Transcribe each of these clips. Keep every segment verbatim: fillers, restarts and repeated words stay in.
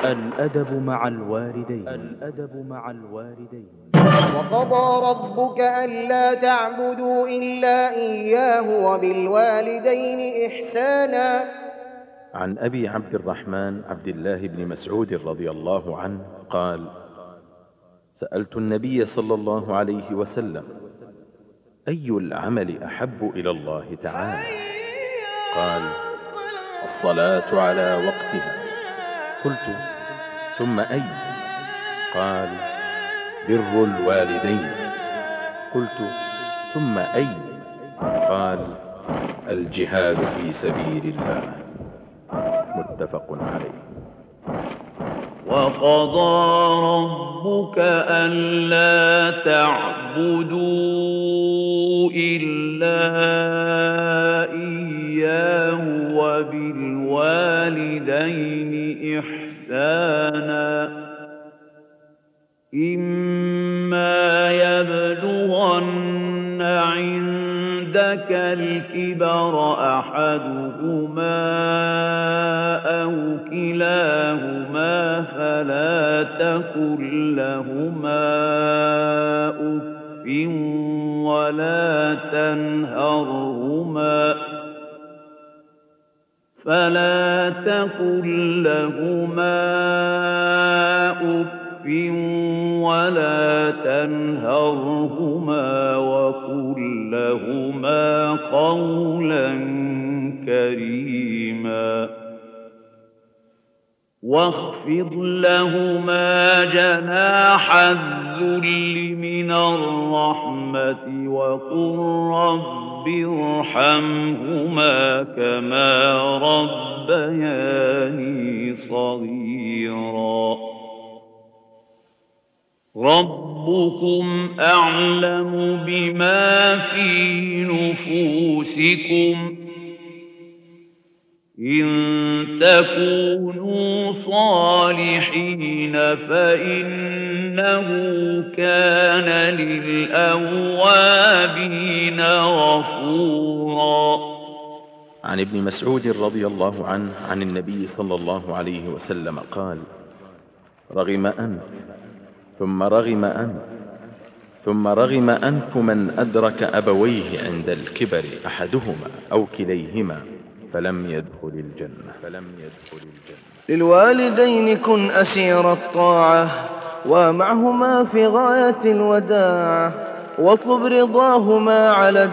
الأدب مع الوالدين الأدب مع الوالدين وقضى ربك ألا تعبدوا إلا إياه وبالوالدين إحسانا. عن أبي عبد الرحمن عبد الله بن مسعود رضي الله عنه قال: سألت النبي صلى الله عليه وسلم: أي العمل أحب إلى الله تعالى؟ قال: الصلاة على وقتها. قلت: ثم أي؟ قال: بر الوالدين. قلت: ثم أي؟ قال: الجهاد في سبيل الله. متفق عليه. وقضى ربك ألا تعبدوا إلا إياه وبالوالدين إحسانا. إما يبلغن عندك الكبر أحدهما أو كلاهما فلا تقل لهما أف ولا تنهرهما فلا تقل لهما أف ولا تنهرهما وقل لهما قولا كريما. واخفض لهما جناح الذل من الرحمة وقل رب ارحمهما كما ربياني صغيرا. ربكم أعلم بما في نفوسكم إن تكونوا صالحين فإنه كان للأوابين غفورا. عن ابن مسعود رضي الله عنه عن النبي صلى الله عليه وسلم قال: رغم أنف ثم رغم أنف ثم رغم أنف من أدرك أبويه عند الكبر أحدهما أو كليهما فلم يدخل الجنة فلم يدخل الجنة. للوالدين كن أسير الطاعة ومعهما في غاية الوداعة واطلب رضاهما على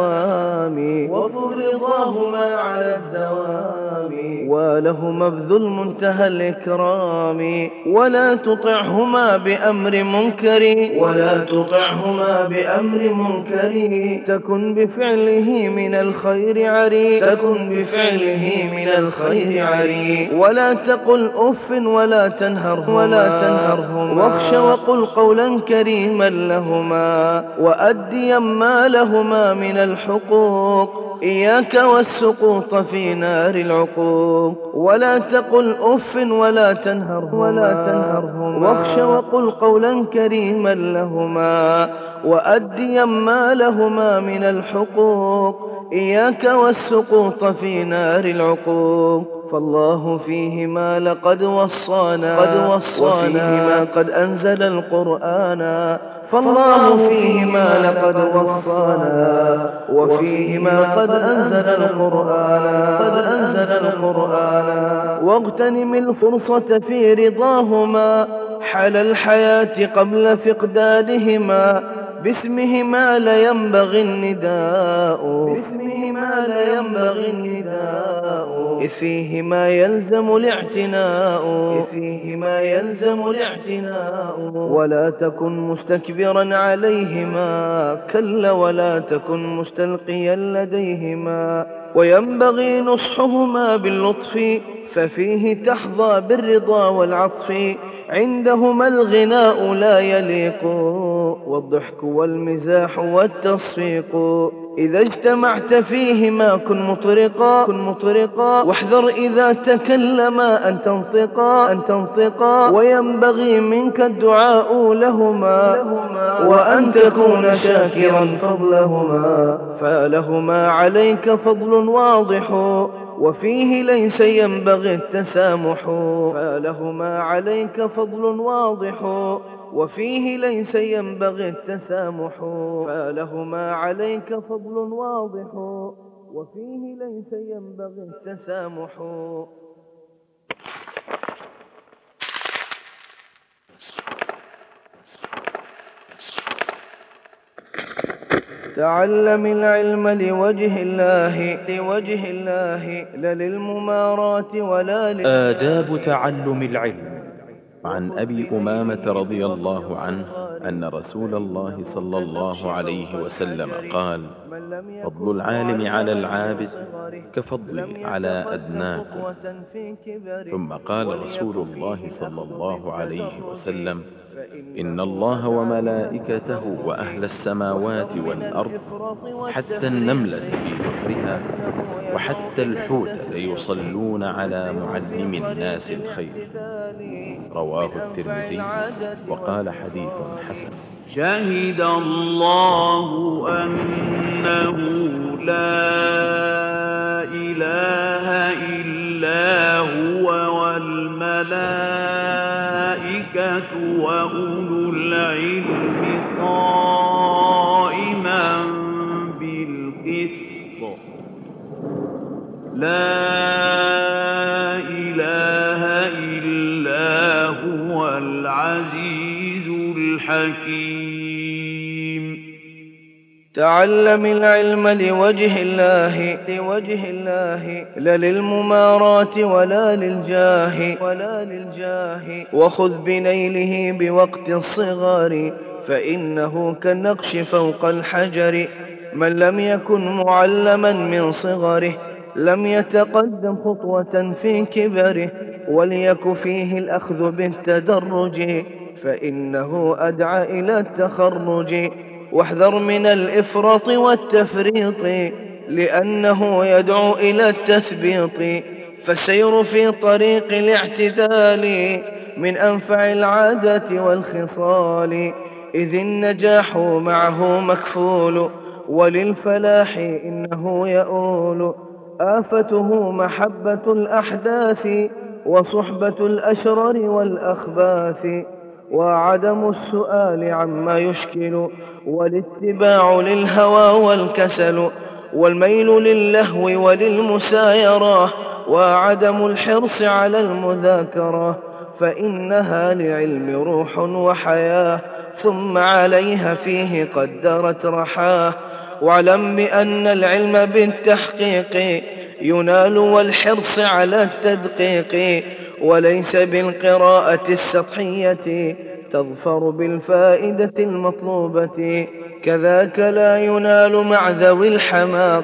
الدوام واطلب رضاهما على الدوام ولهما ابذل منتهى الإكرام ولا تطعهما بأمر منكر ولا تطعهما بأمر منكر تكن بفعله من الخير عري تكن بفعله من الخير عري ولا تقل أف ولا تنهرهما ولا تنهرهما واخش وقل قولا كريما لهما وأديا ما لهما من الحقوق إياك والسقوط في نار العقوق ولا تقل أف ولا تنهرهما ولا تنهرهما واخش وقل قولا كريما لهما وأديا ما لهما من الحقوق إياك والسقوط في نار العقوق فالله فيهما لقد وصانا قد وصانا وفيهما قد أنزل القرآن فالله فيهما لقد وصانا وفيهما قد أنزل القرآن قد أنزل القرآن واغتنم الفرصة في رضاهما حال الحياة قبل فقدانهما باسمهما لينبغي النداء باسمهما لينبغي النداء إذ فيهما يلزم الاعتناء إذ فيهما يلزم الاعتناء ولا تكن مستكبرا عليهما كلا ولا تكن مستلقيا لديهما وينبغي نصحهما باللطف ففيه تحظى بالرضا والعطف عندهما الغناء لا يليق والضحك والمزاح والتصفيق إذا اجتمعت فيهما كن مطرقا كن مطرقا واحذر إذا تكلما أن تنطقا أن تنطقا وينبغي منك الدعاء لهما وأن تكون شاكرا فضلهما فلهما عليك فضل واضح وفيه ليس ينبغي التسامح، فلهما عليك فضل واضح. وفيه ليس ينبغي التسامح، فلهما عليك فضل واضح. وفيه ليس ينبغي التسامح. تعلم العلم لوجه الله لوجه الله لا للممارات ولا لل... آداب تعلم العلم. عن أبي أمامة رضي الله عنه أن رسول الله صلى الله عليه وسلم قال: فضل العالم على العابد كفضله على أدناكم. ثم قال رسول الله صلى الله عليه وسلم: إن الله وملائكته وأهل السماوات والأرض حتى النملة في جحرها وحتى الحوت ليصلون على معلم الناس الخير. رواه الترمذي وقال حديث حسن. شهد الله أنه لا إله إلا هو والملائكة وأولو العلم قائما بالقسط. لا إله إلا هو العزيز الحكيم. تعلم العلم لوجه الله لوجه الله لا للممارات ولا للجاه ولا للجاه وخذ بنيله بوقت الصغار فإنه كالنقش فوق الحجر. من لم يكن معلما من صغره لم يتقدم خطوة في كبره، وليك فيه الأخذ بالتدرج فإنه أدعى إلى التخرج. واحذر من الإفراط والتفريط لأنه يدعو إلى التثبيط، فالسير في طريق الاعتدال من أنفع العادات والخصال، إذ النجاح معه مكفول وللفلاح إنه يؤول. آفته محبة الأحداث وصحبة الأشرار والأخباث، وعدم السؤال عما يشكل والاتباع للهوى والكسل، والميل للهو وللمسايرة، وعدم الحرص على المذاكرة فإنها لعلم روح وحياة، ثم عليها فيه قدرت رحاه. واعلم بأن العلم بالتحقيق ينال والحرص على التدقيق، وليس بالقراءة السطحية تظفر بالفائدة المطلوبة. كذاك لا ينال مع ذوي الحماق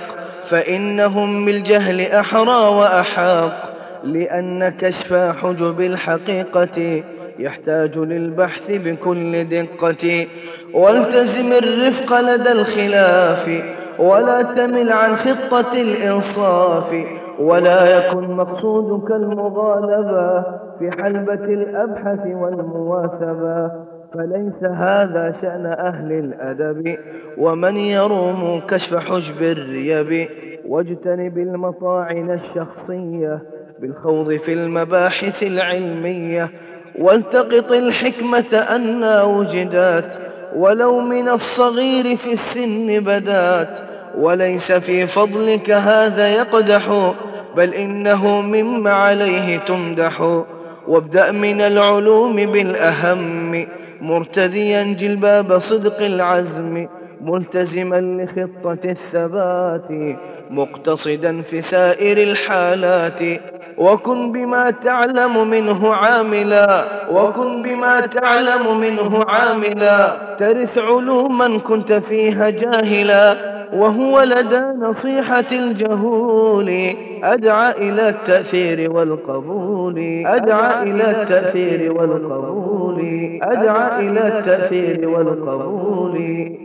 فإنهم بالجهل أحرى وأحاق، لأن كشف حجب الحقيقة يحتاج للبحث بكل دقة. والتزم الرفق لدى الخلاف ولا تمل عن خطة الإنصاف، ولا يكن مقصودك المغالبة في حلبة الأبحث والمواثبة، فليس هذا شأن أهل الأدب ومن يروم كشف حجب الريب. واجتنب المطاعن الشخصية بالخوض في المباحث العلمية، والتقط الحكمة أنها وجدات ولو من الصغير في السن بدات، وليس في فضلك هذا يقدح بل إنه مما عليه تمدح. وابدأ من العلوم بالأهم مرتديا جلباب صدق العزم، ملتزما لخطة الثبات مقتصدا في سائر الحالات. وكن بما تعلم منه عاملا وكن بما تعلم منه عاملا ترث علوما كنت فيها جاهلا، وهو لدى نصيحة الجهول أدعى إلى التأثير والقبول أدعى إلى التأثير والقبول أدعى إلى التأثير والقبول.